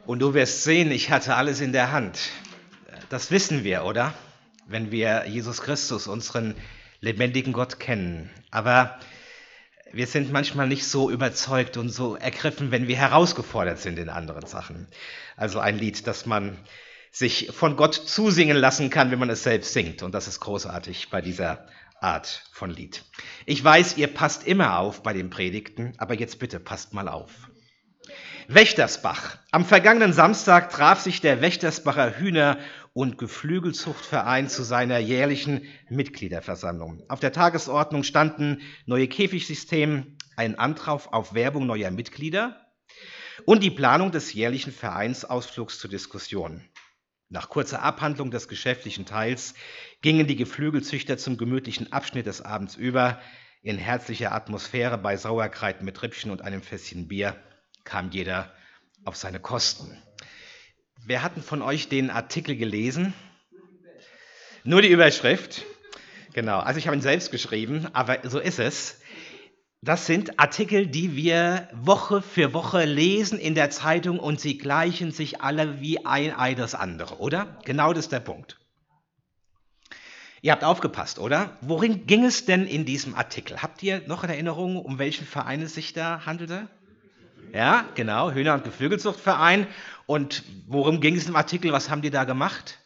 Und du wirst sehen, ich hatte alles in der Hand. Das wissen wir, oder? Wenn wir Jesus Christus, unseren lebendigen Gott, kennen. Aber wir sind manchmal nicht so überzeugt und so ergriffen, wenn wir herausgefordert sind in anderen Sachen. Also ein Lied, das man sich von Gott zusingen lassen kann, wenn man es selbst singt. Und das ist großartig bei dieser Art von Lied. Ich weiß, ihr passt immer auf bei den Predigten, aber jetzt bitte passt mal auf. Wächtersbach. Am vergangenen Samstag traf sich der Wächtersbacher Hühner- und Geflügelzuchtverein zu seiner jährlichen Mitgliederversammlung. Auf der Tagesordnung standen neue Käfigsysteme, ein Antrag auf Werbung neuer Mitglieder und die Planung des jährlichen Vereinsausflugs zur Diskussion. Nach kurzer Abhandlung des geschäftlichen Teils gingen die Geflügelzüchter zum gemütlichen Abschnitt des Abends über. In herzlicher Atmosphäre bei Sauerkraut mit Rippchen und einem Fässchen Bier kam jeder auf seine Kosten. Wer hat denn von euch den Artikel gelesen? Nur die Überschrift. Genau, also ich habe ihn selbst geschrieben, aber so ist es. Das sind Artikel, die wir Woche für Woche lesen in der Zeitung und sie gleichen sich alle wie ein Ei das andere, oder? Genau das ist der Punkt. Ihr habt aufgepasst, oder? Worin ging es denn in diesem Artikel? Habt ihr noch in Erinnerung, um welchen Verein es sich da handelte? Ja, genau, Hühner- und Geflügelzuchtverein. Und worum ging es im Artikel? Was haben die da gemacht?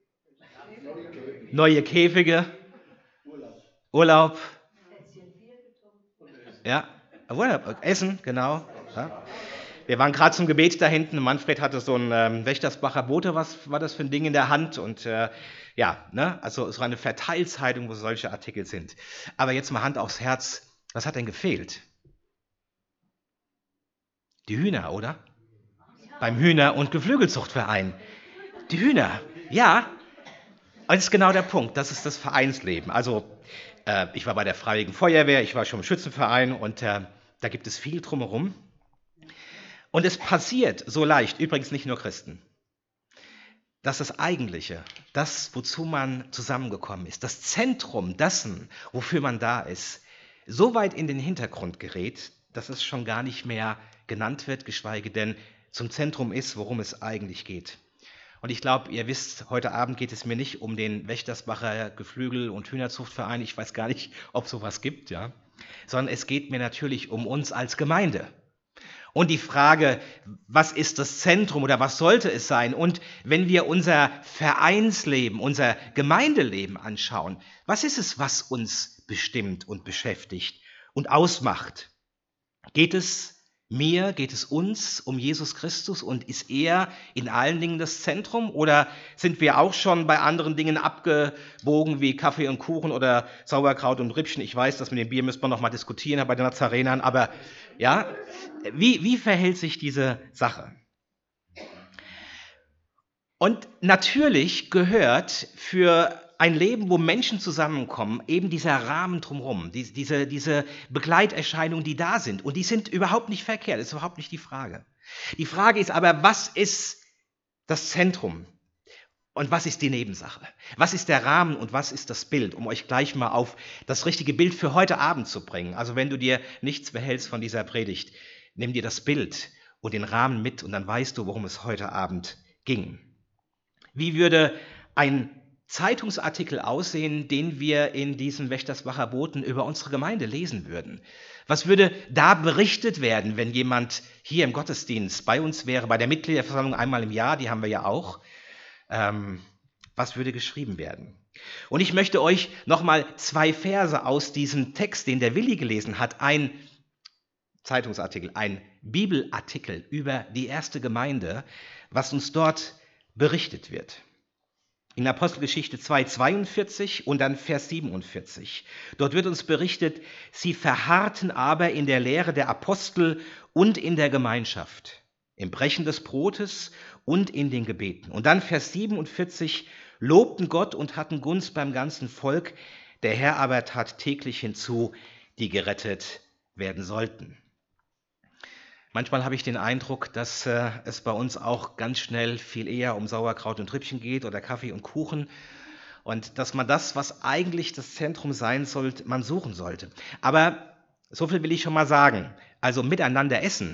Neue Käfige, Urlaub. Ja, Urlaub, Essen, genau. Ja. Wir waren gerade zum Gebet da hinten. Manfred hatte so ein Wächtersbacher Bote, was war das für ein Ding in der Hand? Und also es war eine Verteilzeitung, wo solche Artikel sind. Aber jetzt mal Hand aufs Herz, was hat denn gefehlt? Die Hühner, oder? Beim Hühner- und Geflügelzuchtverein. Die Hühner, ja. Und das ist genau der Punkt, das ist das Vereinsleben. Also ich war bei der Freiwilligen Feuerwehr, ich war schon im Schützenverein und da gibt es viel drumherum. Und es passiert so leicht, übrigens nicht nur Christen, dass das Eigentliche, das, wozu man zusammengekommen ist, das Zentrum dessen, wofür man da ist, so weit in den Hintergrund gerät, dass es schon gar nicht mehr genannt wird, geschweige denn zum Zentrum ist, worum es eigentlich geht. Und ich glaube, ihr wisst, heute Abend geht es mir nicht um den Wächtersbacher Geflügel- und Hühnerzuchtverein, ich weiß gar nicht, ob sowas gibt, ja, sondern es geht mir natürlich um uns als Gemeinde. Und die Frage, was ist das Zentrum oder was sollte es sein? Und wenn wir unser Vereinsleben, unser Gemeindeleben anschauen, was ist es, was uns bestimmt und beschäftigt und ausmacht? Geht es mir, geht es uns um Jesus Christus und ist er in allen Dingen das Zentrum? Oder sind wir auch schon bei anderen Dingen abgebogen wie Kaffee und Kuchen oder Sauerkraut und Rippchen? Ich weiß, das mit dem Bier müsste man noch mal diskutieren bei den Nazarenern, aber ja, wie verhält sich diese Sache? Und natürlich gehört für ein Leben, wo Menschen zusammenkommen, eben dieser Rahmen drumherum, diese Begleiterscheinungen, die da sind. Und die sind überhaupt nicht verkehrt, das ist überhaupt nicht die Frage. Die Frage ist aber, was ist das Zentrum und was ist die Nebensache? Was ist der Rahmen und was ist das Bild, um euch gleich mal auf das richtige Bild für heute Abend zu bringen? Also wenn du dir nichts behältst von dieser Predigt, nimm dir das Bild und den Rahmen mit und dann weißt du, worum es heute Abend ging. Wie würde ein Zeitungsartikel aussehen, den wir in diesem Wächtersbacher Boten über unsere Gemeinde lesen würden? Was würde da berichtet werden, wenn jemand hier im Gottesdienst bei uns wäre, bei der Mitgliederversammlung einmal im Jahr, die haben wir ja auch? Was würde geschrieben werden? Und ich möchte euch nochmal 2 Verse aus diesem Text, den der Willi gelesen hat, ein Zeitungsartikel, ein Bibelartikel über die erste Gemeinde, was uns dort berichtet wird. In Apostelgeschichte 2,42 und dann Vers 47. Dort wird uns berichtet, sie verharrten aber in der Lehre der Apostel und in der Gemeinschaft, im Brechen des Brotes und in den Gebeten. Und dann Vers 47, lobten Gott und hatten Gunst beim ganzen Volk, der Herr aber tat täglich hinzu, die gerettet werden sollten. Manchmal habe ich den Eindruck, dass es bei uns auch ganz schnell viel eher um Sauerkraut und Rippchen geht oder Kaffee und Kuchen und dass man das, was eigentlich das Zentrum sein sollte, man suchen sollte. Aber so viel will ich schon mal sagen. Also miteinander essen,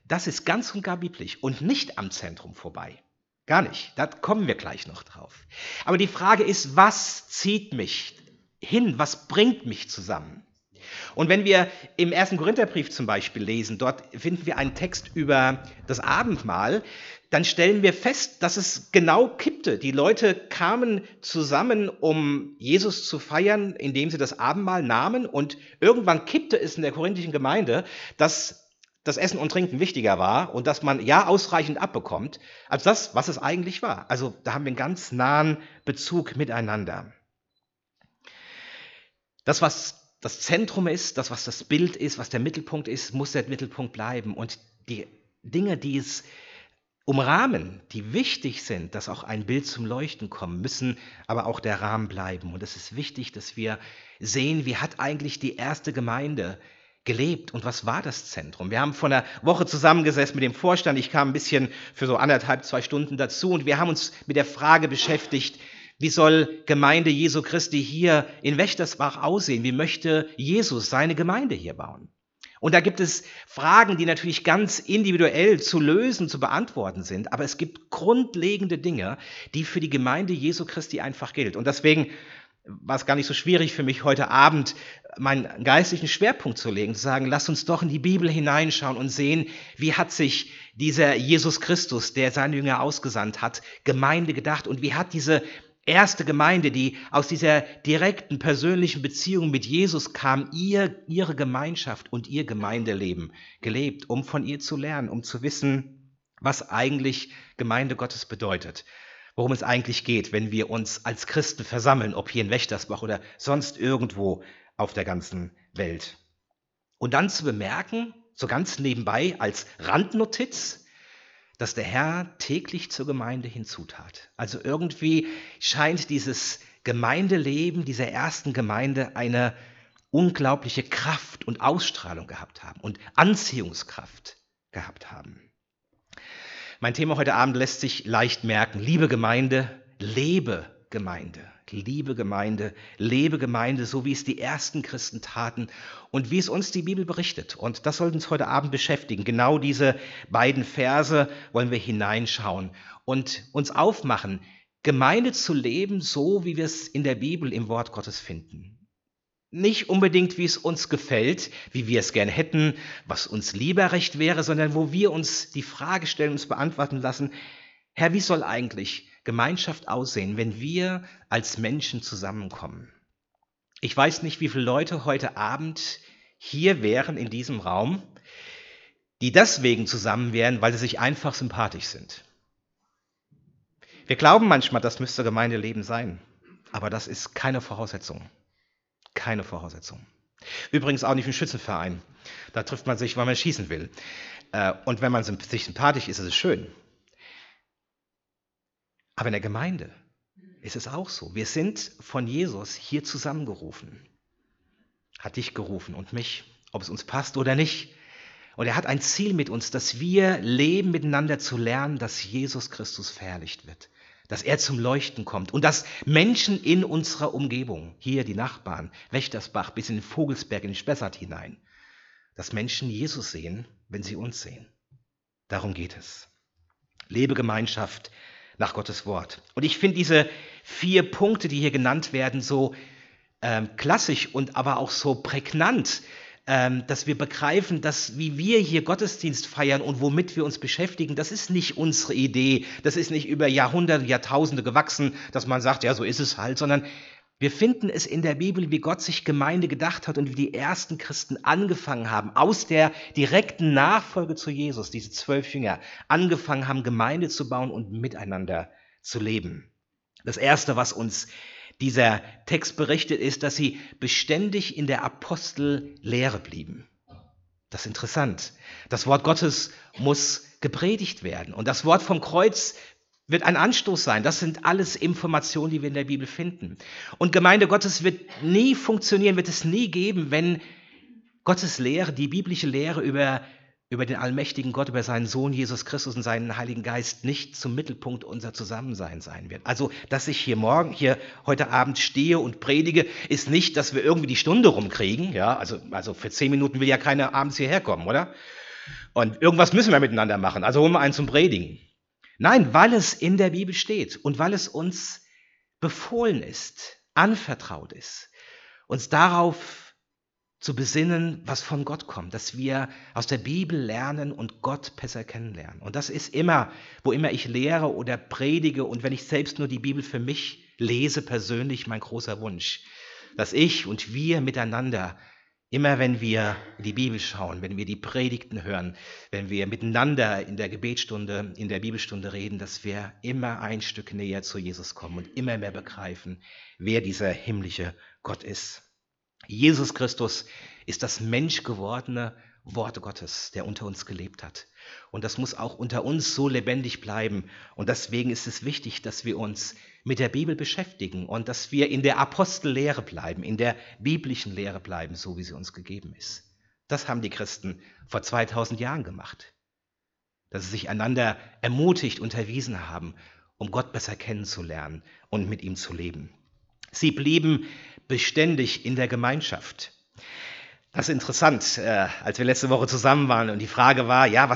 Das ist ganz und gar biblisch und nicht am Zentrum vorbei. Gar nicht. Da kommen wir gleich noch drauf. Aber die Frage ist, was zieht mich hin? Was bringt mich zusammen? Und wenn wir im 1. Korintherbrief zum Beispiel lesen, dort finden wir einen Text über das Abendmahl, dann stellen wir fest, dass es genau kippte. Die Leute kamen zusammen, um Jesus zu feiern, indem sie das Abendmahl nahmen. Und irgendwann kippte es in der korinthischen Gemeinde, dass das Essen und Trinken wichtiger war und dass man ja ausreichend abbekommt, als das, was es eigentlich war. Also da haben wir einen ganz nahen Bezug miteinander. Das, was das Zentrum ist, das, was das Bild ist, was der Mittelpunkt ist, muss der Mittelpunkt bleiben. Und die Dinge, die es umrahmen, die wichtig sind, dass auch ein Bild zum Leuchten kommt, müssen aber auch der Rahmen bleiben. Und es ist wichtig, dass wir sehen, wie hat eigentlich die erste Gemeinde gelebt und was war das Zentrum? Wir haben vor einer Woche zusammengesessen mit dem Vorstand. Ich kam ein bisschen für so 1,5, 2 Stunden dazu und wir haben uns mit der Frage beschäftigt, wie soll Gemeinde Jesu Christi hier in Wächtersbach aussehen? Wie möchte Jesus seine Gemeinde hier bauen? Und da gibt es Fragen, die natürlich ganz individuell zu lösen, zu beantworten sind, aber es gibt grundlegende Dinge, die für die Gemeinde Jesu Christi einfach gilt. Und deswegen war es gar nicht so schwierig für mich, heute Abend meinen geistlichen Schwerpunkt zu legen, zu sagen, lass uns doch in die Bibel hineinschauen und sehen, wie hat sich dieser Jesus Christus, der seine Jünger ausgesandt hat, Gemeinde gedacht und wie hat diese erste Gemeinde, die aus dieser direkten persönlichen Beziehung mit Jesus kam, ihre Gemeinschaft und ihr Gemeindeleben gelebt, um von ihr zu lernen, um zu wissen, was eigentlich Gemeinde Gottes bedeutet, worum es eigentlich geht, wenn wir uns als Christen versammeln, ob hier in Wächtersbach oder sonst irgendwo auf der ganzen Welt. Und dann zu bemerken, so ganz nebenbei als Randnotiz, dass der Herr täglich zur Gemeinde hinzutat. Also irgendwie scheint dieses Gemeindeleben dieser ersten Gemeinde eine unglaubliche Kraft und Ausstrahlung gehabt haben und Anziehungskraft gehabt haben. Mein Thema heute Abend lässt sich leicht merken. Liebe Gemeinde, lebe Gemeinde. Liebe Gemeinde, lebe Gemeinde, so wie es die ersten Christen taten und wie es uns die Bibel berichtet. Und das sollte uns heute Abend beschäftigen. Genau diese beiden Verse wollen wir hineinschauen und uns aufmachen, Gemeinde zu leben, so wie wir es in der Bibel im Wort Gottes finden. Nicht unbedingt, wie es uns gefällt, wie wir es gern hätten, was uns lieber recht wäre, sondern wo wir uns die Frage stellen, uns beantworten lassen, Herr, wie soll eigentlich Gemeinschaft aussehen, wenn wir als Menschen zusammenkommen? Ich weiß nicht, wie viele Leute heute Abend hier wären in diesem Raum, die deswegen zusammen wären, weil sie sich einfach sympathisch sind. Wir glauben manchmal, das müsste Gemeindeleben sein, aber das ist keine Voraussetzung. Keine Voraussetzung. Übrigens auch nicht im Schützenverein. Da trifft man sich, weil man schießen will. Und wenn man sich sympathisch ist, ist es schön. Aber in der Gemeinde ist es auch so. Wir sind von Jesus hier zusammengerufen. Hat dich gerufen und mich, ob es uns passt oder nicht. Und er hat ein Ziel mit uns, dass wir leben miteinander zu lernen, dass Jesus Christus verherrlicht wird. Dass er zum Leuchten kommt und dass Menschen in unserer Umgebung, hier die Nachbarn, Wächtersbach bis in den Vogelsberg, in den Spessart hinein, dass Menschen Jesus sehen, wenn sie uns sehen. Darum geht es. Lebe Gemeinschaft nach Gottes Wort. Und ich finde diese 4 Punkte, die hier genannt werden, so klassisch und aber auch so prägnant, dass wir begreifen, dass wie wir hier Gottesdienst feiern und womit wir uns beschäftigen, das ist nicht unsere Idee, das ist nicht über Jahrhunderte, Jahrtausende gewachsen, dass man sagt, ja, so ist es halt, sondern wir finden es in der Bibel, wie Gott sich Gemeinde gedacht hat und wie die ersten Christen angefangen haben, aus der direkten Nachfolge zu Jesus, diese 12 Jünger, angefangen haben, Gemeinde zu bauen und miteinander zu leben. Das Erste, was uns dieser Text berichtet, ist, dass sie beständig in der Apostellehre blieben. Das ist interessant. Das Wort Gottes muss gepredigt werden und das Wort vom Kreuz wird ein Anstoß sein. Das sind alles Informationen, die wir in der Bibel finden. Und Gemeinde Gottes wird nie funktionieren, wird es nie geben, wenn Gottes Lehre, die biblische Lehre über den allmächtigen Gott, über seinen Sohn Jesus Christus und seinen Heiligen Geist nicht zum Mittelpunkt unser Zusammensein sein wird. Also, dass ich hier heute Abend stehe und predige, ist nicht, dass wir irgendwie die Stunde rumkriegen. Ja, also für 10 Minuten will ja keiner abends hierher kommen, oder? Und irgendwas müssen wir miteinander machen, also holen wir einen zum Predigen. Nein, weil es in der Bibel steht und weil es uns befohlen ist, anvertraut ist, uns darauf zu besinnen, was von Gott kommt, dass wir aus der Bibel lernen und Gott besser kennenlernen. Und das ist immer, wo immer ich lehre oder predige und wenn ich selbst nur die Bibel für mich lese, persönlich mein großer Wunsch, dass ich und wir miteinander, immer wenn wir in die Bibel schauen, wenn wir die Predigten hören, wenn wir miteinander in der Gebetsstunde, in der Bibelstunde reden, dass wir immer ein Stück näher zu Jesus kommen und immer mehr begreifen, wer dieser himmlische Gott ist. Jesus Christus ist das menschgewordene Wort Gottes, der unter uns gelebt hat. Und das muss auch unter uns so lebendig bleiben. Und deswegen ist es wichtig, dass wir uns mit der Bibel beschäftigen und dass wir in der Apostellehre bleiben, in der biblischen Lehre bleiben, so wie sie uns gegeben ist. Das haben die Christen vor 2000 Jahren gemacht. Dass sie sich einander ermutigt, unterwiesen haben, um Gott besser kennenzulernen und mit ihm zu leben. Sie blieben beständig in der Gemeinschaft. Das ist interessant, als wir letzte Woche zusammen waren und die Frage war, ja,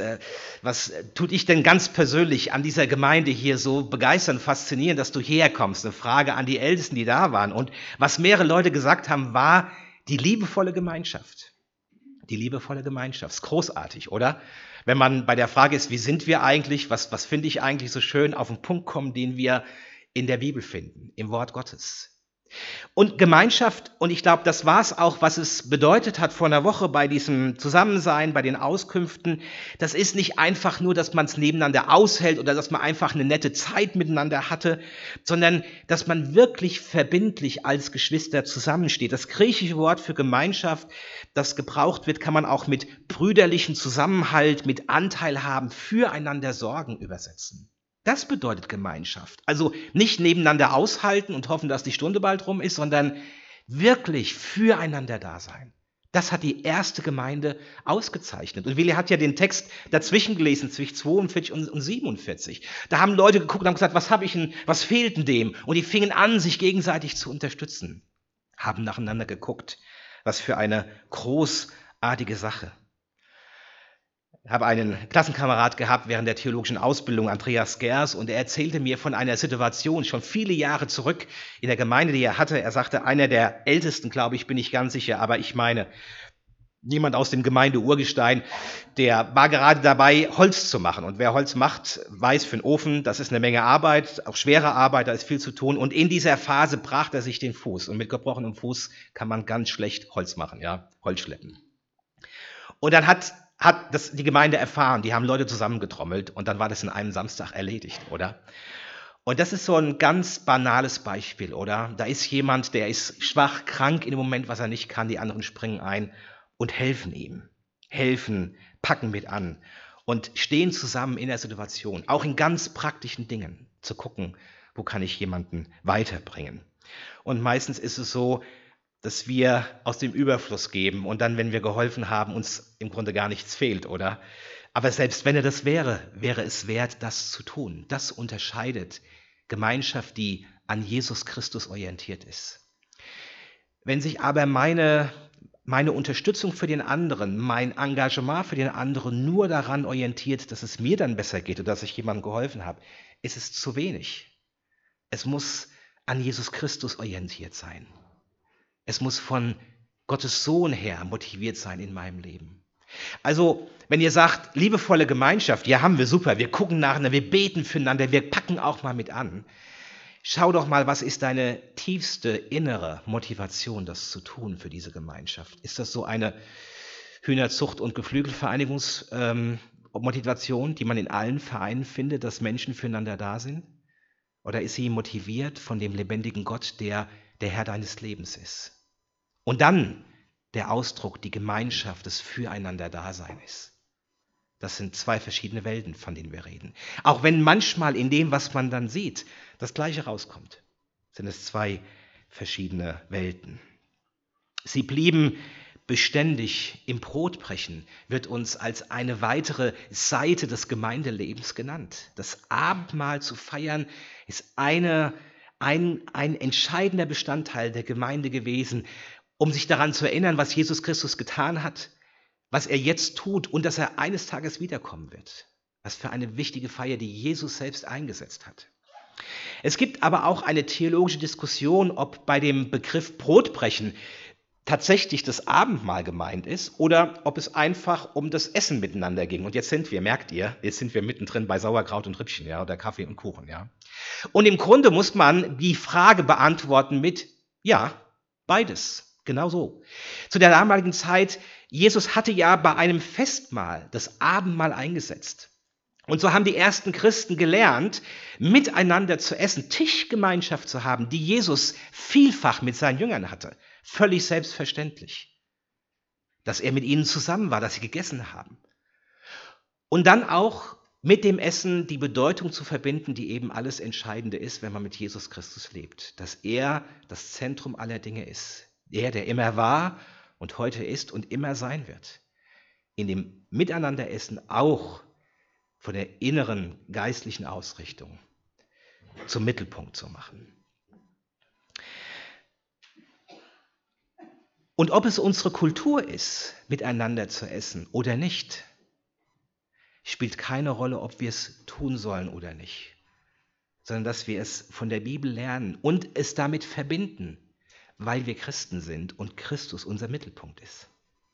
was tut dich denn ganz persönlich an dieser Gemeinde hier so begeistern, faszinieren, dass du hierher kommst? Eine Frage an die Ältesten, die da waren. Und was mehrere Leute gesagt haben, war die liebevolle Gemeinschaft. Die liebevolle Gemeinschaft. Ist großartig, oder? Wenn man bei der Frage ist, wie sind wir eigentlich, was finde ich eigentlich so schön, auf den Punkt kommen, den wir in der Bibel finden, im Wort Gottes. Und Gemeinschaft, und ich glaube, das war es auch, was es bedeutet hat vor einer Woche bei diesem Zusammensein, bei den Auskünften. Das ist nicht einfach nur, dass man es nebeneinander aushält oder dass man einfach eine nette Zeit miteinander hatte, sondern dass man wirklich verbindlich als Geschwister zusammensteht. Das griechische Wort für Gemeinschaft, das gebraucht wird, kann man auch mit brüderlichen Zusammenhalt, mit Anteil haben, füreinander sorgen übersetzen. Das bedeutet Gemeinschaft. Also nicht nebeneinander aushalten und hoffen, dass die Stunde bald rum ist, sondern wirklich füreinander da sein. Das hat die erste Gemeinde ausgezeichnet. Und Willi hat ja den Text dazwischen gelesen, zwischen 42 und 47. Da haben Leute geguckt und haben gesagt, was fehlt denn dem? Und die fingen an, sich gegenseitig zu unterstützen. Haben nacheinander geguckt. Was für eine großartige Sache. Ich habe einen Klassenkamerad gehabt während der theologischen Ausbildung, Andreas Gers, und er erzählte mir von einer Situation, schon viele Jahre zurück in der Gemeinde, die er hatte. Er sagte, einer der Ältesten, glaube ich, bin ich ganz sicher, aber ich meine, jemand aus dem Gemeinde-Urgestein, der war gerade dabei, Holz zu machen. Und wer Holz macht, weiß für einen Ofen, das ist eine Menge Arbeit, auch schwere Arbeit, da ist viel zu tun. Und in dieser Phase brach er sich den Fuß. Und mit gebrochenem Fuß kann man ganz schlecht Holz machen, ja, Holz schleppen. Und dann hat das die Gemeinde erfahren, die haben Leute zusammengetrommelt und dann war das in einem Samstag erledigt, oder? Und das ist so ein ganz banales Beispiel, oder? Da ist jemand, der ist schwach, krank in dem Moment, was er nicht kann, die anderen springen ein und helfen ihm. Helfen, packen mit an und stehen zusammen in der Situation, auch in ganz praktischen Dingen, zu gucken, wo kann ich jemanden weiterbringen. Und meistens ist es so, dass wir aus dem Überfluss geben und dann, wenn wir geholfen haben, uns im Grunde gar nichts fehlt, oder? Aber selbst wenn das wäre es wert, das zu tun. Das unterscheidet Gemeinschaft, die an Jesus Christus orientiert ist. Wenn sich aber meine Unterstützung für den anderen, mein Engagement für den anderen nur daran orientiert, dass es mir dann besser geht oder dass ich jemandem geholfen habe, ist es zu wenig. Es muss an Jesus Christus orientiert sein. Es muss von Gottes Sohn her motiviert sein in meinem Leben. Also, wenn ihr sagt, liebevolle Gemeinschaft, ja, haben wir super, wir gucken nacheinander, wir beten füreinander, wir packen auch mal mit an. Schau doch mal, was ist deine tiefste innere Motivation, das zu tun für diese Gemeinschaft? Ist das so eine Hühnerzucht- und Geflügelvereinigungsmotivation, die man in allen Vereinen findet, dass Menschen füreinander da sind? Oder ist sie motiviert von dem lebendigen Gott, der der Herr deines Lebens ist? Und dann der Ausdruck, die Gemeinschaft, des Füreinander-Daseins. Das sind zwei verschiedene Welten, von denen wir reden. Auch wenn manchmal in dem, was man dann sieht, das Gleiche rauskommt, sind es zwei verschiedene Welten. Sie blieben beständig im Brotbrechen, wird uns als eine weitere Seite des Gemeindelebens genannt. Das Abendmahl zu feiern ist ein entscheidender Bestandteil der Gemeinde gewesen, um sich daran zu erinnern, was Jesus Christus getan hat, was er jetzt tut und dass er eines Tages wiederkommen wird. Was für eine wichtige Feier, die Jesus selbst eingesetzt hat. Es gibt aber auch eine theologische Diskussion, ob bei dem Begriff Brotbrechen tatsächlich das Abendmahl gemeint ist oder ob es einfach um das Essen miteinander ging. Und jetzt sind wir, merkt ihr, jetzt sind wir mittendrin bei Sauerkraut und Rippchen, ja, oder Kaffee und Kuchen, ja. Und im Grunde muss man die Frage beantworten mit, ja, beides, genau so. Zu der damaligen Zeit, Jesus hatte ja bei einem Festmahl das Abendmahl eingesetzt. Und so haben die ersten Christen gelernt, miteinander zu essen, Tischgemeinschaft zu haben, die Jesus vielfach mit seinen Jüngern hatte. Völlig selbstverständlich, dass er mit ihnen zusammen war, dass sie gegessen haben. Und dann auch mit dem Essen die Bedeutung zu verbinden, die eben alles Entscheidende ist, wenn man mit Jesus Christus lebt. Dass er das Zentrum aller Dinge ist. Er, der immer war und heute ist und immer sein wird. In dem Miteinanderessen auch von der inneren geistlichen Ausrichtung zum Mittelpunkt zu machen. Und ob es unsere Kultur ist, miteinander zu essen oder nicht, spielt keine Rolle, ob wir es tun sollen oder nicht, sondern dass wir es von der Bibel lernen und es damit verbinden, weil wir Christen sind und Christus unser Mittelpunkt ist.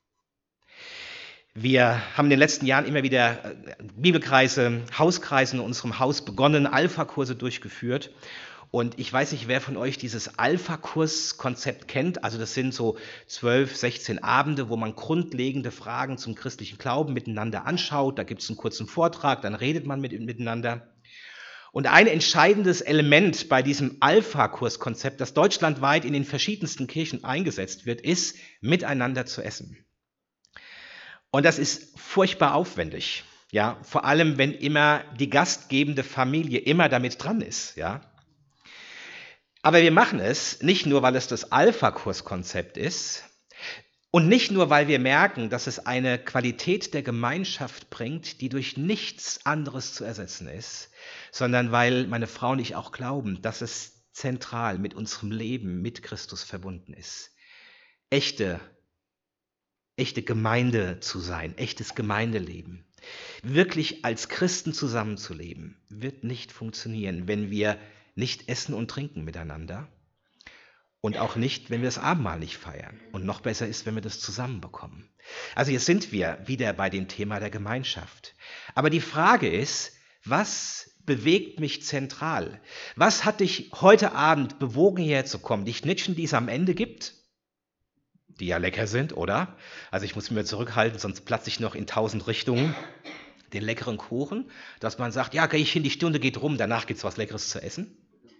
Wir haben in den letzten Jahren immer wieder Bibelkreise, Hauskreise in unserem Haus begonnen, Alpha-Kurse durchgeführt. Und ich weiß nicht, wer von euch dieses Alpha-Kurs-Konzept kennt. Also das sind so 12, 16 Abende, wo man grundlegende Fragen zum christlichen Glauben miteinander anschaut. Da gibt es einen kurzen Vortrag, dann redet man miteinander. Und ein entscheidendes Element bei diesem Alpha-Kurs-Konzept, das deutschlandweit in den verschiedensten Kirchen eingesetzt wird, ist, miteinander zu essen. Und das ist furchtbar aufwendig, ja, vor allem wenn immer die gastgebende Familie immer damit dran ist, ja. Aber wir machen es nicht nur, weil es das Alpha-Kurs-Konzept ist und nicht nur, weil wir merken, dass es eine Qualität der Gemeinschaft bringt, die durch nichts anderes zu ersetzen ist, sondern weil meine Frau und ich auch glauben, dass es zentral mit unserem Leben mit Christus verbunden ist. Echte Gemeinde zu sein, echtes Gemeindeleben. Wirklich als Christen zusammenzuleben, wird nicht funktionieren, wenn wir nicht essen und trinken miteinander und auch nicht, wenn wir das Abendmahl nicht feiern. Und noch besser ist, wenn wir das zusammenbekommen. Also jetzt sind wir wieder bei dem Thema der Gemeinschaft. Aber die Frage ist, was bewegt mich zentral? Was hat dich heute Abend bewogen, hierher zu kommen? Die Schnittchen, die es am Ende gibt, die ja lecker sind, oder? Also ich muss mich zurückhalten, sonst platze ich noch in 1000 Richtungen. Den leckeren Kuchen, dass man sagt, ja, gehe ich hin, die Stunde geht rum, danach gibt es was Leckeres zu essen.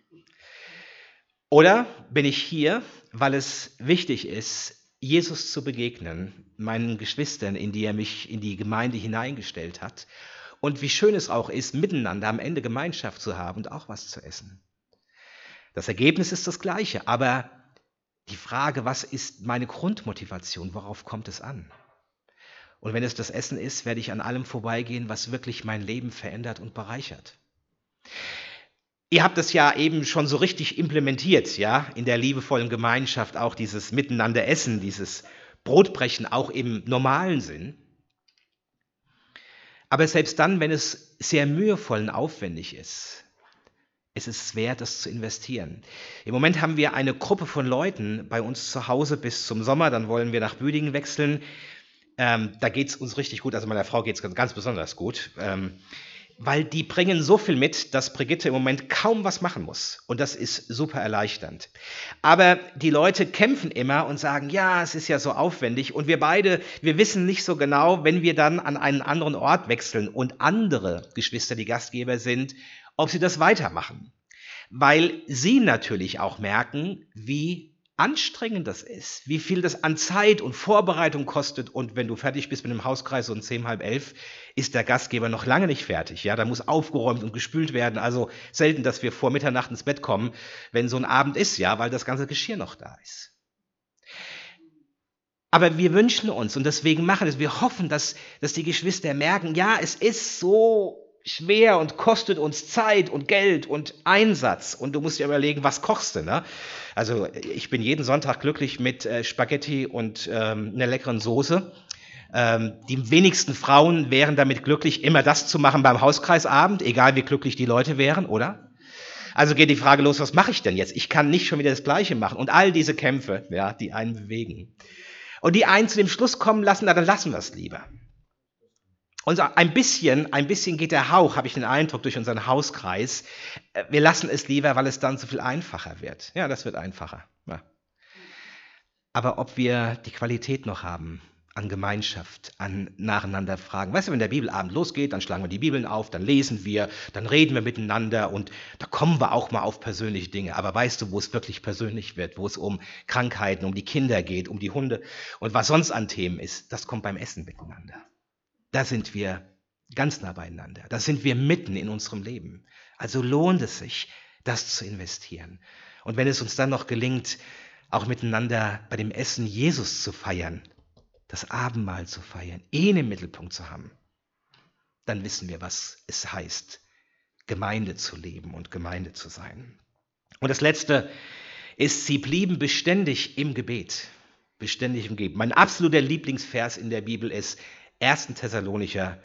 Oder bin ich hier, weil es wichtig ist, Jesus zu begegnen, meinen Geschwistern, in die er mich in die Gemeinde hineingestellt hat. Und wie schön es auch ist, miteinander am Ende Gemeinschaft zu haben und auch was zu essen. Das Ergebnis ist das gleiche, aber die Frage, was ist meine Grundmotivation, worauf kommt es an? Und wenn es das Essen ist, werde ich an allem vorbeigehen, was wirklich mein Leben verändert und bereichert. Ihr habt es ja eben schon so richtig implementiert, ja, in der liebevollen Gemeinschaft, auch dieses Miteinander essen, dieses Brotbrechen, auch im normalen Sinn. Aber selbst dann, wenn es sehr mühevoll und aufwendig ist, es ist wert, das zu investieren. Im Moment haben wir eine Gruppe von Leuten bei uns zu Hause bis zum Sommer, dann wollen wir nach Büdingen wechseln. Da geht es uns richtig gut, also meiner Frau geht es ganz besonders gut, weil die bringen so viel mit, dass Brigitte im Moment kaum was machen muss. Und das ist super erleichternd. Aber die Leute kämpfen immer und sagen, ja, es ist ja so aufwendig. Und wir beide, wir wissen nicht so genau, wenn wir dann an einen anderen Ort wechseln und andere Geschwister, die Gastgeber sind, ob sie das weitermachen. Weil sie natürlich auch merken, wie anstrengend das ist, wie viel das an Zeit und Vorbereitung kostet. Und wenn du fertig bist mit dem Hauskreis um 10, halb 11, ist der Gastgeber noch lange nicht fertig. Ja, da muss aufgeräumt und gespült werden. Also selten, dass wir vor Mitternacht ins Bett kommen, wenn so ein Abend ist, ja, weil das ganze Geschirr noch da ist. Aber wir wünschen uns und deswegen machen es, wir hoffen, dass die Geschwister merken, ja, es ist so schwer und kostet uns Zeit und Geld und Einsatz. Und du musst dir überlegen, was kochst du, ne? Also ich bin jeden Sonntag glücklich mit Spaghetti und einer leckeren Soße. Die wenigsten Frauen wären damit glücklich, immer das zu machen beim Hauskreisabend, egal wie glücklich die Leute wären, oder? Also geht die Frage los, was mache ich denn jetzt? Ich kann nicht schon wieder das Gleiche machen. Und all diese Kämpfe, ja, die einen bewegen. Und die einen zu dem Schluss kommen lassen, na, dann lassen wir es lieber. Und so ein bisschen geht der Hauch, habe ich den Eindruck, durch unseren Hauskreis. Wir lassen es lieber, weil es dann so viel einfacher wird. Ja, das wird einfacher. Ja. Aber ob wir die Qualität noch haben an Gemeinschaft, an nacheinander fragen. Weißt du, wenn der Bibelabend losgeht, dann schlagen wir die Bibeln auf, dann lesen wir, dann reden wir miteinander und da kommen wir auch mal auf persönliche Dinge. Aber weißt du, wo es wirklich persönlich wird, wo es um Krankheiten, um die Kinder geht, um die Hunde und was sonst an Themen ist, das kommt beim Essen miteinander. Da sind wir ganz nah beieinander. Da sind wir mitten in unserem Leben. Also lohnt es sich, das zu investieren. Und wenn es uns dann noch gelingt, auch miteinander bei dem Essen Jesus zu feiern, das Abendmahl zu feiern, ihn im Mittelpunkt zu haben, dann wissen wir, was es heißt, Gemeinde zu leben und Gemeinde zu sein. Und das Letzte ist, sie blieben beständig im Gebet. Beständig im Gebet. Mein absoluter Lieblingsvers in der Bibel ist 1. Thessalonicher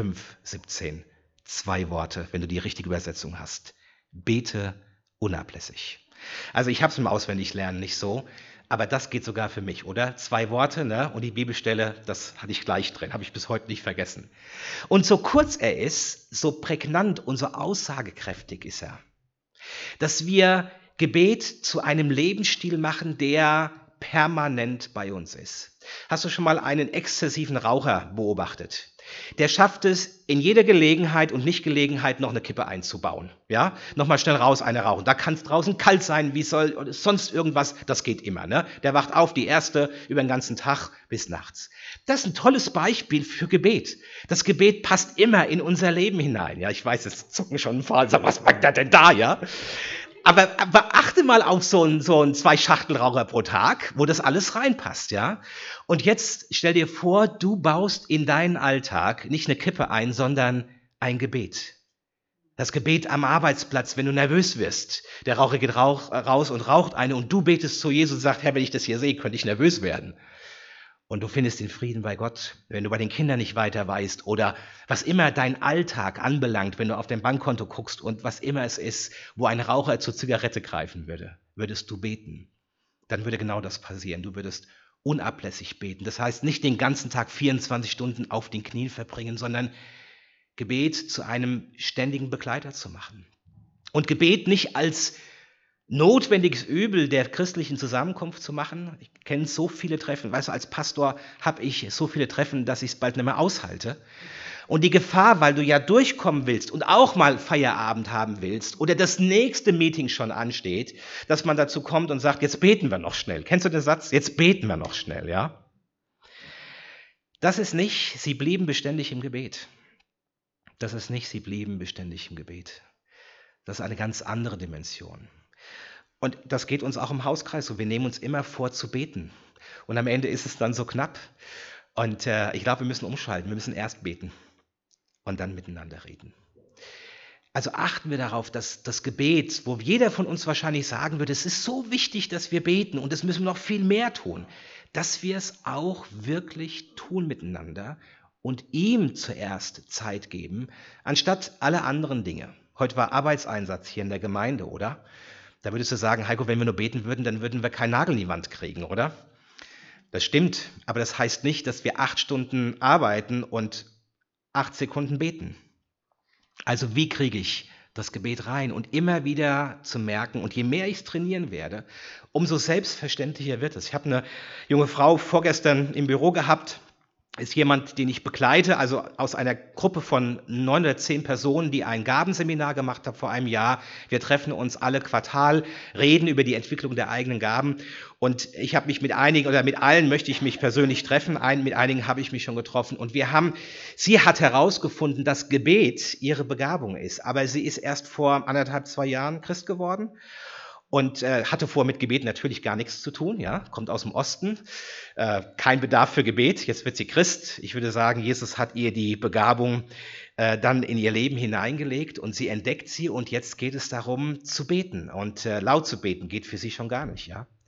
5,17. 2 Worte, wenn du die richtige Übersetzung hast. Bete unablässig. Also ich habe es im Auswendiglernen nicht so, aber das geht sogar für mich, oder? 2 Worte, ne? Und die Bibelstelle, das hatte ich gleich drin, habe ich bis heute nicht vergessen. Und so kurz er ist, so prägnant und so aussagekräftig ist er. Dass wir Gebet zu einem Lebensstil machen, der permanent bei uns ist. Hast du schon mal einen exzessiven Raucher beobachtet? Der schafft es, in jeder Gelegenheit und Nichtgelegenheit noch eine Kippe einzubauen. Ja? Nochmal schnell raus, eine rauchen. Da kann es draußen kalt sein, wie soll oder sonst irgendwas, das geht immer. Ne? Der wacht auf, die erste, über den ganzen Tag bis nachts. Das ist ein tolles Beispiel für Gebet. Das Gebet passt immer in unser Leben hinein. Ja, ich weiß, es zucken schon ein paar, sag, was macht der denn da, ja? Aber achte mal auf so ein 2 Schachtelraucher pro Tag, wo das alles reinpasst, ja? Und jetzt stell dir vor, du baust in deinen Alltag nicht eine Kippe ein, sondern ein Gebet. Das Gebet am Arbeitsplatz, wenn du nervös wirst. Der Raucher geht raus und raucht eine und du betest zu Jesus und sagst, Herr, wenn ich das hier sehe, könnte ich nervös werden. Und du findest den Frieden bei Gott, wenn du bei den Kindern nicht weiter weißt oder was immer dein Alltag anbelangt, wenn du auf dein Bankkonto guckst und was immer es ist, wo ein Raucher zur Zigarette greifen würde, würdest du beten. Dann würde genau das passieren. Du würdest unablässig beten. Das heißt, nicht den ganzen Tag 24 Stunden auf den Knien verbringen, sondern Gebet zu einem ständigen Begleiter zu machen. Und Gebet nicht als notwendiges Übel der christlichen Zusammenkunft zu machen. Ich kenne so viele Treffen. Weißt du, als Pastor habe ich so viele Treffen, dass ich es bald nicht mehr aushalte. Und die Gefahr, weil du ja durchkommen willst und auch mal Feierabend haben willst oder das nächste Meeting schon ansteht, dass man dazu kommt und sagt, jetzt beten wir noch schnell. Kennst du den Satz? Jetzt beten wir noch schnell, ja? Das ist nicht, sie blieben beständig im Gebet. Das ist nicht, sie blieben beständig im Gebet. Das ist eine ganz andere Dimension. Und das geht uns auch im Hauskreis so. Wir nehmen uns immer vor zu beten. Und am Ende ist es dann so knapp. Und ich glaube, wir müssen umschalten. Wir müssen erst beten und dann miteinander reden. Also achten wir darauf, dass das Gebet, wo jeder von uns wahrscheinlich sagen würde, es ist so wichtig, dass wir beten und das müssen wir noch viel mehr tun, dass wir es auch wirklich tun miteinander und ihm zuerst Zeit geben, anstatt alle anderen Dinge. Heute war Arbeitseinsatz hier in der Gemeinde, oder? Da würdest du sagen, Heiko, wenn wir nur beten würden, dann würden wir keinen Nagel in die Wand kriegen, oder? Das stimmt, aber das heißt nicht, dass wir 8 Stunden arbeiten und 8 Sekunden beten. Also wie kriege ich das Gebet rein und immer wieder zu merken, und je mehr ich es trainieren werde, umso selbstverständlicher wird es. Ich habe eine junge Frau vorgestern im Büro gehabt, ist jemand, den ich begleite, also aus einer Gruppe von 9 oder 10 Personen, die ein Gabenseminar gemacht haben vor einem Jahr. Wir treffen uns alle Quartal, reden über die Entwicklung der eigenen Gaben. Und ich habe mich mit einigen oder mit allen möchte ich mich persönlich treffen. Mit einigen habe ich mich schon getroffen. Und sie hat herausgefunden, dass Gebet ihre Begabung ist. Aber sie ist erst vor 1,5, 2 Jahren Christ geworden. Und hatte vor mit Gebet natürlich gar nichts zu tun, ja, kommt aus dem Osten, kein Bedarf für Gebet, jetzt wird sie Christ. Ich würde sagen, Jesus hat ihr die Begabung dann in ihr Leben hineingelegt und sie entdeckt sie und jetzt geht es darum zu beten und laut zu beten geht für sie schon gar nicht, ja.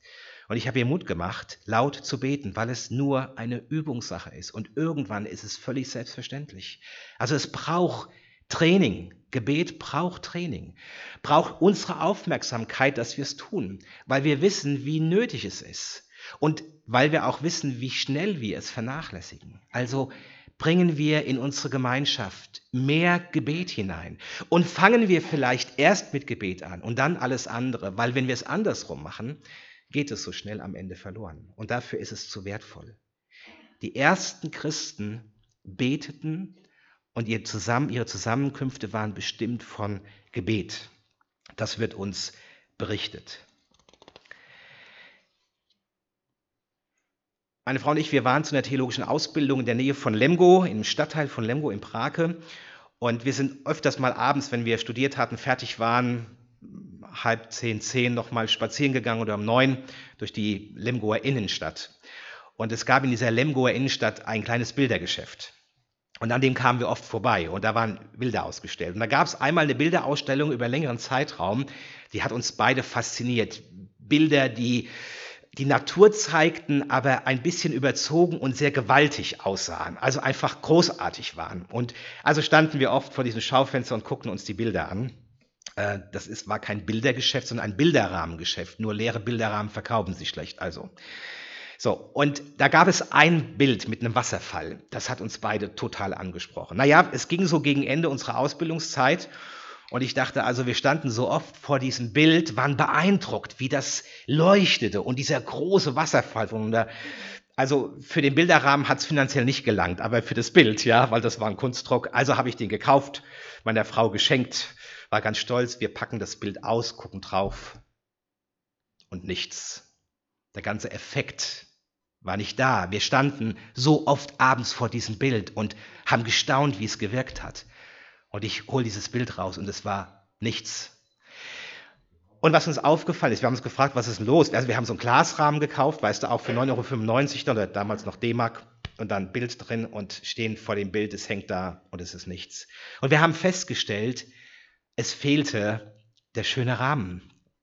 Und ich habe ihr Mut gemacht, laut zu beten, weil es nur eine Übungssache ist. Und irgendwann ist es völlig selbstverständlich. Also es braucht Training. Gebet braucht Training. Braucht unsere Aufmerksamkeit, dass wir es tun, weil wir wissen, wie nötig es ist. Und weil wir auch wissen, wie schnell wir es vernachlässigen. Also bringen wir in unsere Gemeinschaft mehr Gebet hinein. Und fangen wir vielleicht erst mit Gebet an und dann alles andere, weil wenn wir es andersrum machen, geht es so schnell am Ende verloren. Und dafür ist es zu wertvoll. Die ersten Christen beteten und ihre Zusammenkünfte waren bestimmt von Gebet. Das wird uns berichtet. Meine Frau und ich, wir waren zu einer theologischen Ausbildung in der Nähe von Lemgo, im Stadtteil von Lemgo in Prake. Und wir sind öfters mal abends, wenn wir studiert hatten, fertig waren, 9:30, 10 noch mal spazieren gegangen oder um 9 durch die Lemgoer Innenstadt. Und es gab in dieser Lemgoer Innenstadt ein kleines Bildergeschäft. Und an dem kamen wir oft vorbei und da waren Bilder ausgestellt. Und da gab es einmal eine Bilderausstellung über einen längeren Zeitraum, die hat uns beide fasziniert. Bilder, die die Natur zeigten, aber ein bisschen überzogen und sehr gewaltig aussahen, also einfach großartig waren. Und also standen wir oft vor diesem Schaufenster und guckten uns die Bilder an. War kein Bildergeschäft, sondern ein Bilderrahmengeschäft. Nur leere Bilderrahmen verkaufen sich schlecht. Also. So, und da gab es ein Bild mit einem Wasserfall. Das hat uns beide total angesprochen. Naja, es ging so gegen Ende unserer Ausbildungszeit. Und ich dachte also, wir standen so oft vor diesem Bild, waren beeindruckt, wie das leuchtete und dieser große Wasserfall. Also für den Bilderrahmen hat es finanziell nicht gelangt, aber für das Bild, ja, weil das war ein Kunstdruck. Also habe ich den gekauft, meiner Frau geschenkt, war ganz stolz. Wir packen das Bild aus, gucken drauf und nichts. Der ganze Effekt war nicht da. Wir standen so oft abends vor diesem Bild und haben gestaunt, wie es gewirkt hat. Und ich hole dieses Bild raus und es war nichts. Und was uns aufgefallen ist, wir haben uns gefragt, was ist denn los? Also wir haben so einen Glasrahmen gekauft, weißt du, auch für 9,95 € oder damals noch D-Mark und dann ein Bild drin und stehen vor dem Bild, es hängt da und es ist nichts. Und wir haben festgestellt, es fehlte der schöne Rahmen,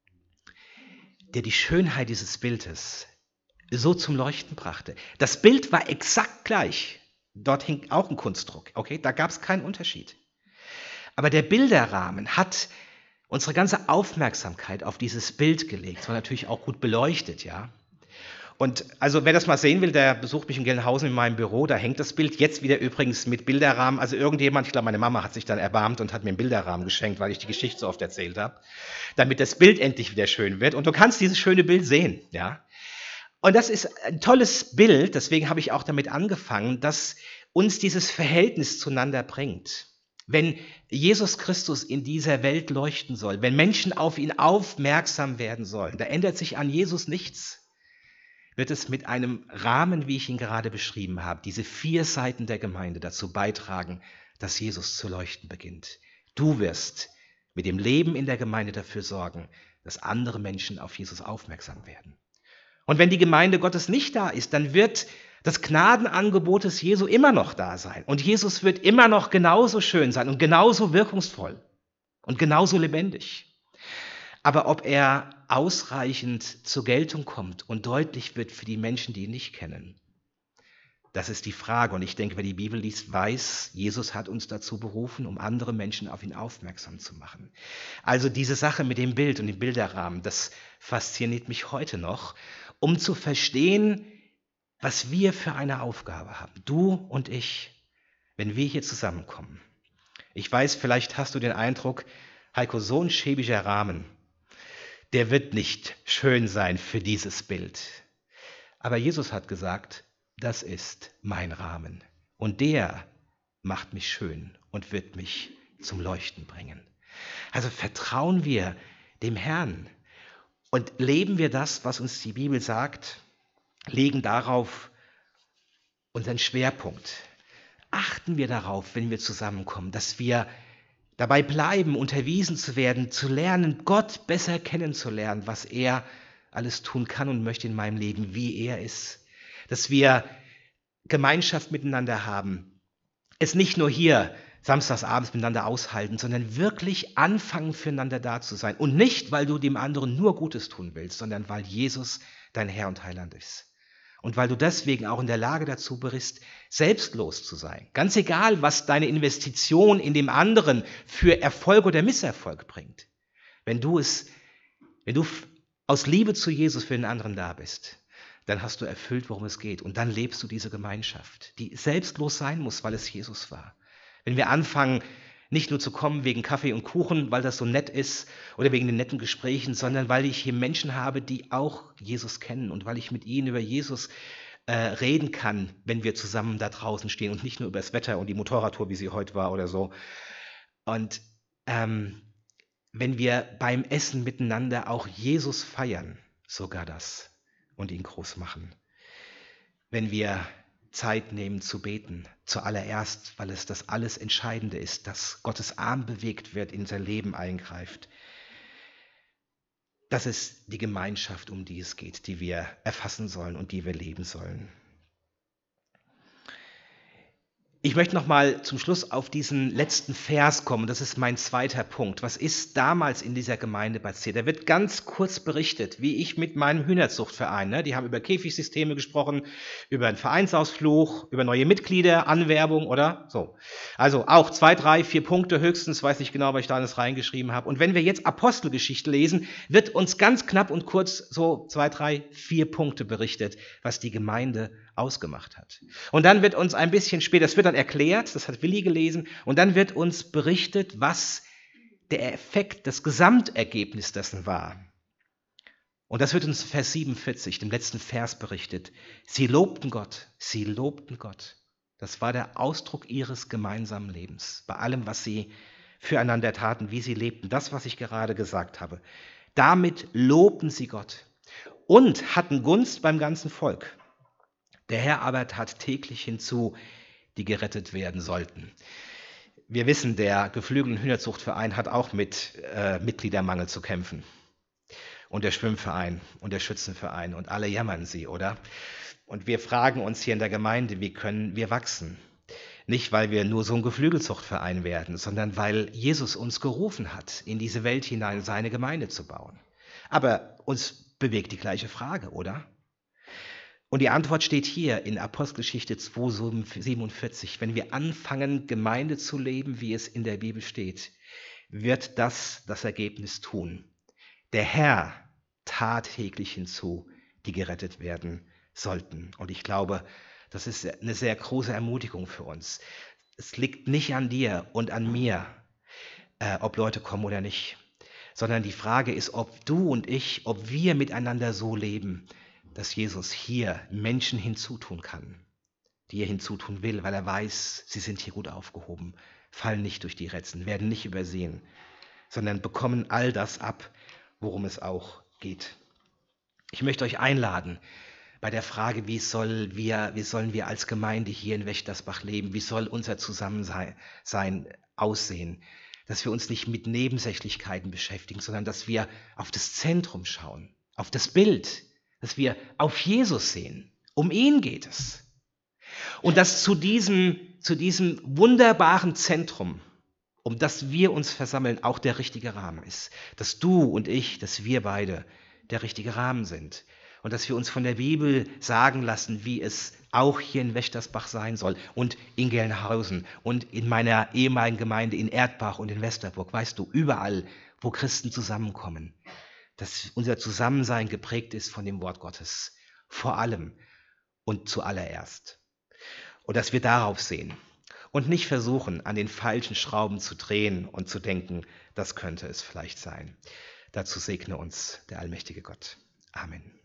der die Schönheit dieses Bildes so zum Leuchten brachte. Das Bild war exakt gleich. Dort hing auch ein Kunstdruck, okay? Da gab es keinen Unterschied. Aber der Bilderrahmen hat unsere ganze Aufmerksamkeit auf dieses Bild gelegt. Es war natürlich auch gut beleuchtet, ja. Und also wer das mal sehen will, der besucht mich in Gelnhausen in meinem Büro, da hängt das Bild jetzt wieder übrigens mit Bilderrahmen. Also irgendjemand, ich glaube meine Mama hat sich dann erbarmt und hat mir einen Bilderrahmen geschenkt, weil ich die Geschichte so oft erzählt habe, damit das Bild endlich wieder schön wird. Und du kannst dieses schöne Bild sehen, ja. Und das ist ein tolles Bild, deswegen habe ich auch damit angefangen, dass uns dieses Verhältnis zueinander bringt. Wenn Jesus Christus in dieser Welt leuchten soll, wenn Menschen auf ihn aufmerksam werden sollen, da ändert sich an Jesus nichts, wird es mit einem Rahmen, wie ich ihn gerade beschrieben habe, diese 4 Seiten der Gemeinde dazu beitragen, dass Jesus zu leuchten beginnt. Du wirst mit dem Leben in der Gemeinde dafür sorgen, dass andere Menschen auf Jesus aufmerksam werden. Und wenn die Gemeinde Gottes nicht da ist, dann wird das Gnadenangebot des Jesu immer noch da sein. Und Jesus wird immer noch genauso schön sein und genauso wirkungsvoll und genauso lebendig. Aber ob er ausreichend zur Geltung kommt und deutlich wird für die Menschen, die ihn nicht kennen, das ist die Frage. Und ich denke, wer die Bibel liest, weiß, Jesus hat uns dazu berufen, um andere Menschen auf ihn aufmerksam zu machen. Also diese Sache mit dem Bild und dem Bilderrahmen, das fasziniert mich heute noch, um zu verstehen, was wir für eine Aufgabe haben, du und ich, wenn wir hier zusammenkommen. Ich weiß, vielleicht hast du den Eindruck, Heiko, so ein schäbiger Rahmen, der wird nicht schön sein für dieses Bild. Aber Jesus hat gesagt, das ist mein Rahmen und der macht mich schön und wird mich zum Leuchten bringen. Also vertrauen wir dem Herrn und leben wir das, was uns die Bibel sagt, legen darauf unseren Schwerpunkt. Achten wir darauf, wenn wir zusammenkommen, dass wir dabei bleiben, unterwiesen zu werden, zu lernen, Gott besser kennenzulernen, was er alles tun kann und möchte in meinem Leben, wie er ist. Dass wir Gemeinschaft miteinander haben. Es nicht nur hier samstagsabends miteinander aushalten, sondern wirklich anfangen, füreinander da zu sein. Und nicht, weil du dem anderen nur Gutes tun willst, sondern weil Jesus dein Herr und Heiland ist. Und weil du deswegen auch in der Lage dazu bist, selbstlos zu sein. Ganz egal, was deine Investition in dem anderen für Erfolg oder Misserfolg bringt. Wenn du aus Liebe zu Jesus für den anderen da bist, dann hast du erfüllt, worum es geht. Und dann lebst du diese Gemeinschaft, die selbstlos sein muss, weil es Jesus war. Wenn wir anfangen, nicht nur zu kommen wegen Kaffee und Kuchen, weil das so nett ist oder wegen den netten Gesprächen, sondern weil ich hier Menschen habe, die auch Jesus kennen und weil ich mit ihnen über Jesus reden kann, wenn wir zusammen da draußen stehen und nicht nur über das Wetter und die Motorradtour, wie sie heute war oder so. Und wenn wir beim Essen miteinander auch Jesus feiern, sogar das, und ihn groß machen. Wenn wir Zeit nehmen zu beten, zuallererst, weil es das alles Entscheidende ist, dass Gottes Arm bewegt wird, in sein Leben eingreift. Das ist die Gemeinschaft, um die es geht, die wir erfassen sollen und die wir leben sollen. Ich möchte noch mal zum Schluss auf diesen letzten Vers kommen. Das ist mein zweiter Punkt. Was ist damals in dieser Gemeinde passiert? Da wird ganz kurz berichtet, wie ich mit meinem Hühnerzuchtverein, die haben über Käfigsysteme gesprochen, über einen Vereinsausflug, über neue Mitglieder, Anwerbung oder so. Also auch 2, 3, 4 Punkte höchstens, weiß nicht genau, was ich da alles reingeschrieben habe. Und wenn wir jetzt Apostelgeschichte lesen, wird uns ganz knapp und kurz so 2, 3, 4 Punkte berichtet, was die Gemeinde ausgemacht hat. Und dann wird uns ein bisschen später, das wird dann erklärt, das hat Willi gelesen, und dann wird uns berichtet, was der Effekt, das Gesamtergebnis dessen war. Und das wird uns in Vers 47, dem letzten Vers, berichtet. Sie lobten Gott, sie lobten Gott. Das war der Ausdruck ihres gemeinsamen Lebens, bei allem, was sie füreinander taten, wie sie lebten, das, was ich gerade gesagt habe. Damit lobten sie Gott und hatten Gunst beim ganzen Volk. Der Herr aber tat täglich hinzu, die gerettet werden sollten. Wir wissen, der geflügelte Hühnerzuchtverein hat auch mit Mitgliedermangel zu kämpfen. Und der Schwimmverein und der Schützenverein und alle jammern sie, oder? Und wir fragen uns hier in der Gemeinde, wie können wir wachsen? Nicht, weil wir nur so ein Geflügelzuchtverein werden, sondern weil Jesus uns gerufen hat, in diese Welt hinein seine Gemeinde zu bauen. Aber uns bewegt die gleiche Frage, oder? Und die Antwort steht hier in Apostelgeschichte 2,47. Wenn wir anfangen, Gemeinde zu leben, wie es in der Bibel steht, wird das Ergebnis tun. Der Herr tat täglich hinzu, die gerettet werden sollten. Und ich glaube, das ist eine sehr große Ermutigung für uns. Es liegt nicht an dir und an mir, ob Leute kommen oder nicht, sondern die Frage ist, ob du und ich, ob wir miteinander so leben, dass Jesus hier Menschen hinzutun kann, die er hinzutun will, weil er weiß, sie sind hier gut aufgehoben, fallen nicht durch die Ritzen, werden nicht übersehen, sondern bekommen all das ab, worum es auch geht. Ich möchte euch einladen bei der Frage, wie sollen wir als Gemeinde hier in Wächtersbach leben, wie soll unser Zusammensein aussehen, dass wir uns nicht mit Nebensächlichkeiten beschäftigen, sondern dass wir auf das Zentrum schauen, auf das Bild, dass wir auf Jesus sehen. Um ihn geht es. Und dass zu diesem wunderbaren Zentrum, um das wir uns versammeln, auch der richtige Rahmen ist. Dass du und ich, dass wir beide der richtige Rahmen sind. Und dass wir uns von der Bibel sagen lassen, wie es auch hier in Wächtersbach sein soll und in Gelnhausen und in meiner ehemaligen Gemeinde in Erdbach und in Westerburg. Weißt du, überall, wo Christen zusammenkommen, dass unser Zusammensein geprägt ist von dem Wort Gottes, vor allem und zuallererst. Und dass wir darauf sehen und nicht versuchen, an den falschen Schrauben zu drehen und zu denken, das könnte es vielleicht sein. Dazu segne uns der allmächtige Gott. Amen.